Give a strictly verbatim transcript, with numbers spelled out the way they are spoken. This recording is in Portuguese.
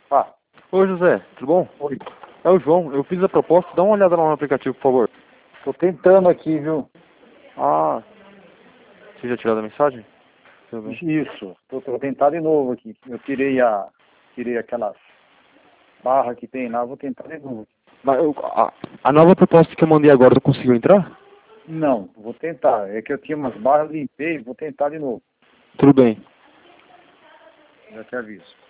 Ah, Oi, José, tudo bom? oi. É o João, eu fiz a proposta, dá uma olhada lá no aplicativo, por favor. Tô tentando aqui, viu? Ah, você já tirou a mensagem? Tudo bem. Isso. Tô, tô tentar de novo aqui. Eu tirei a, tirei aquelas barras que tem lá, vou tentar de novo. Mas eu- a, a nova proposta que eu mandei agora, tu conseguiu entrar? Não, vou tentar. É que eu tinha umas barras, limpei, vou tentar de novo. Tudo bem. Já te aviso.